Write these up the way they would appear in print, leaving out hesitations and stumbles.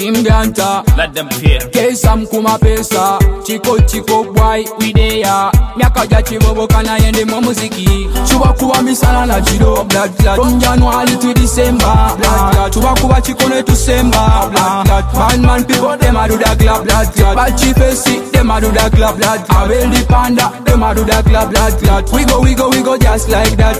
Timbianta, let them pay. Kesam kuma pesa, Chico boy, we there. Miaka chibobo kana yende mo muziki. Chuba kuwa misala na chido, blood clot. From January to December, blood clot. Chuba kuwa chikone to Semba, blood clot. Man people, them a do that club, blood clot. Bad chief sick, them a do that club, blood clot. Abel the panda, them a do that club, blood clot. We go just like that.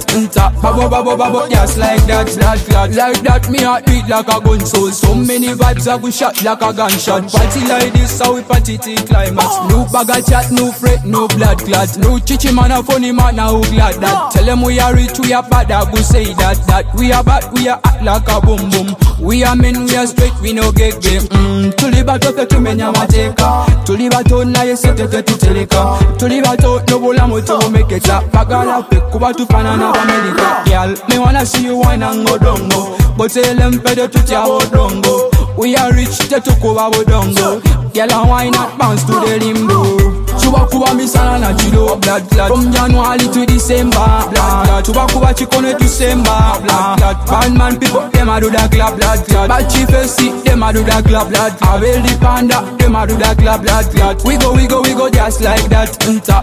Babo, just like that, blood clot. Like that, me heart beat like a gun soul. So many vibes I go shot like a gunshot. Party like this, how we party till climax. No bag of chat, no fret, no blood clot. No chichi man, a funny man, now glad that. Tell them we are rich, we are bad, I go say that we are bad, we are act like a boom boom. We are men, we are straight, we no get game. Tulibato to menya mateka. Tulibato na yesete to teleka. Tulibato no bola moto make it up. Pagala pe kuba tu panana America. Girl, me wanna see you wine and go dongo. But tell them pedo to tia dongo. We are rich, te to kuba dongo. Girl, and why not bounce to the limbo? Chuba kuba misala na chido, blood clot. From January to December, blood clot. Chuba kuba chikone to Semba, blood clot. Bad man people, them a do that club, blood clot. Bad chief sick, them a do that club, blood clot. Abel the panda, them a do that club, blood clot. We go just like that.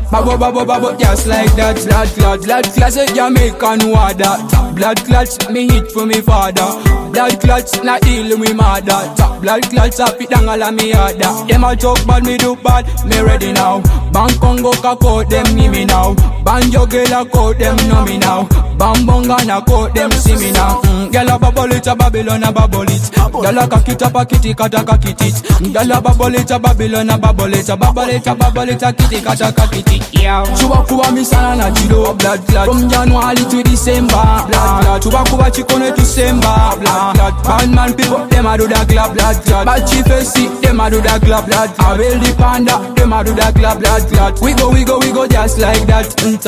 Babo, just like that, blood clot. Blood clot say Jamaican water. Blood clot me hit for me father. Blood clots not deal with mother. Blood clots up it down all of me harder. Them a talk bad, me do bad, me ready now. Bang Congo kakot, them give me now. Banjo girl a coat, them know me now. Bambonga na coat, them see me now. Girl a bubble it, a Babylon a bubble it. Girl a cock it up a kitty cat a cock it. Girl a bubble it, a Babylon a bubble it. A bubble it, a kitty cat a cock it. Yeah. Chuba kuba misala na chido, blood clot. From January to December, blood clot. Chuba kuba chikone to Semba, blood clot. Bad man people, them a do that club, blood clot. Bad chief sick, them a do that club, blood clot. Abel the panda, them a do that club, blood clot. We go just like that.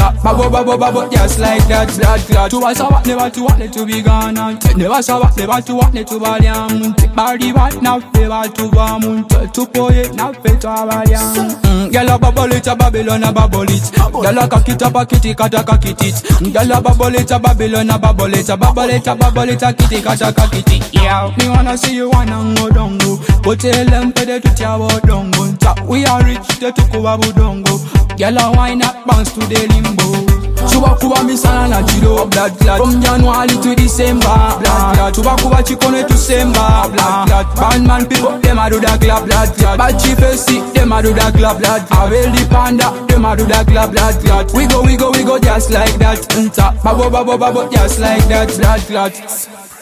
Babo, just like that, blood clot. To us what never to want it to be gone. Never saw what never to want it to baliam. Body what now never to bamun. To poet now fit to baliam. Girl a bubble it, a Babylon a bubble it. Girl a cock it up a kitty cat a cock it. Girl a bubble it, a Babylon a bubble it. A bubble it, a kitty cat a cock it. Yeah. Me wanna see you wanna go dongo. But tell them pede to chawo dongo. We are rich, te to kuba dongo. Girl a wine up bounce to the limbo. Chuba kuba misala na chido, blood clot. From January to December, blood clot. Chuba kuba chikone to Semba, blood clot. Bad man people, them a do that club, blood clot. Bad chief sick, them a do that club, blood clot. Abel the panda, them a do that club, blood clot. We go just like that. Babo, just like that, blood clot.